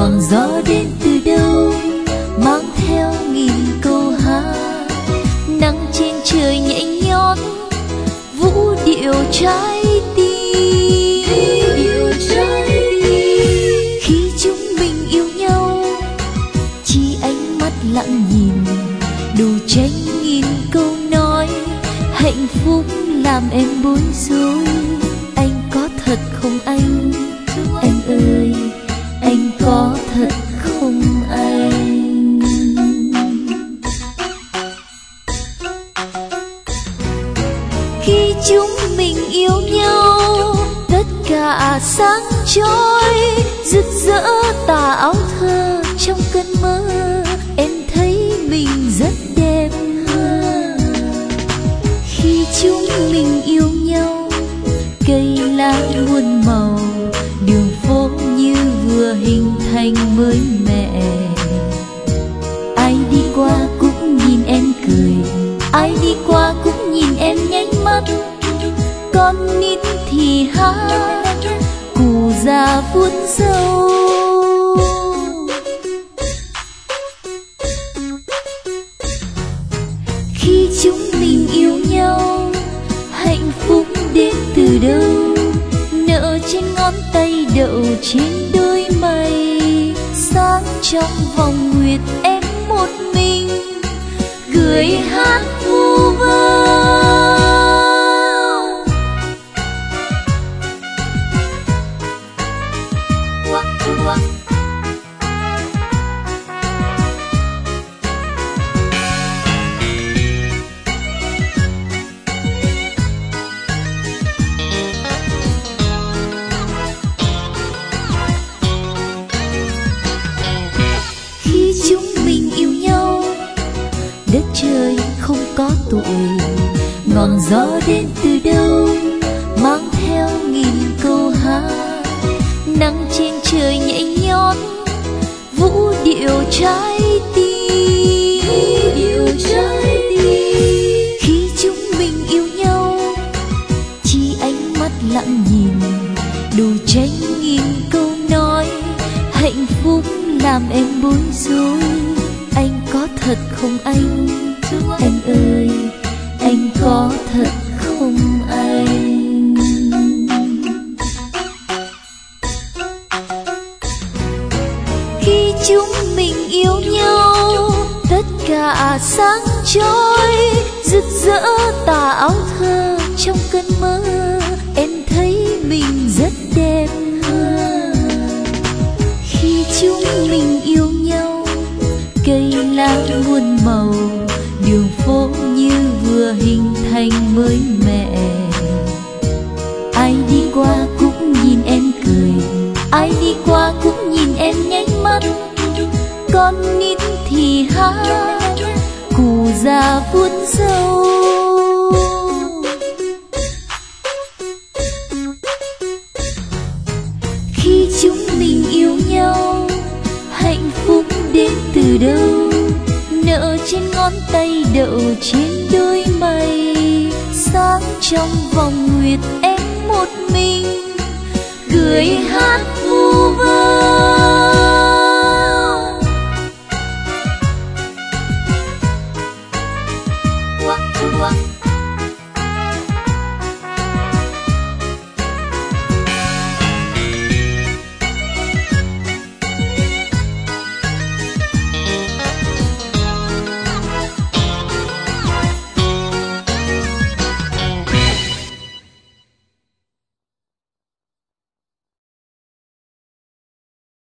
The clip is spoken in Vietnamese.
ngọn gió đến từ đâu mang theo nghìn câu hát. Nắng trên trời nhảy nhót vũ điệu trái tim. Khi chúng mình yêu nhau chỉ ánh mắt lặng nhìn đủ tranh nghìn câu nói. Hạnh phúc làm em bối rối. Anh có thật không anh? Anh ơi, anh có thật không anh? Khi chúng mình yêu nhau tất cả sáng chói rực rỡ tà áo thơ. Trong cơn mơ em thấy mình rất đẹp hơn. Khi chúng mình yêu nhau cây lá muôn màu, đường phố như vừa hình thành mới mẻ. Ai đi qua cũng nhìn em cười, ai đi qua cũng nhìn em nháy mắt. Con nít thì hát, cụ già vuốt râu. Khi chúng mình yêu nhau hạnh phúc đến từ đâu? Nợ trên ngón tay đậu trên đôi mày. Sáng trong vòng nguyệt em một mình gửi hát vu vơ. Khi chúng mình yêu nhau đất trời không có tuổi. Ngọn gió đến từ đâu mang theo nghìn câu hát. Nắng trên trời nhảy nhót vũ điệu trái tim. Khi chúng mình yêu nhau chỉ ánh mắt lặng nhìn đủ tranh nghìn câu nói. Hạnh phúc làm em bối rối. Anh có thật không anh? Anh ơi, anh có thật không anh? Khi chúng mình yêu nhau tất cả sáng chói rực rỡ tà áo thơ. Trong cơn mơ em thấy mình rất đẹp hơn. Khi chúng mình yêu nhau cây lá muôn màu, đường phố như vừa hình thành mới mẻ. Ai đi qua cũng nhìn em cười, ai đi qua cũng nhìn em nháy mắt. Con nít thì hát, cụ già vuốt râu. Khi chúng mình yêu nhau hạnh phúc đến từ đâu? Nợ trên ngón tay đậu trên đôi mày. Sáng trong vòng nguyệt em một mình gửi hát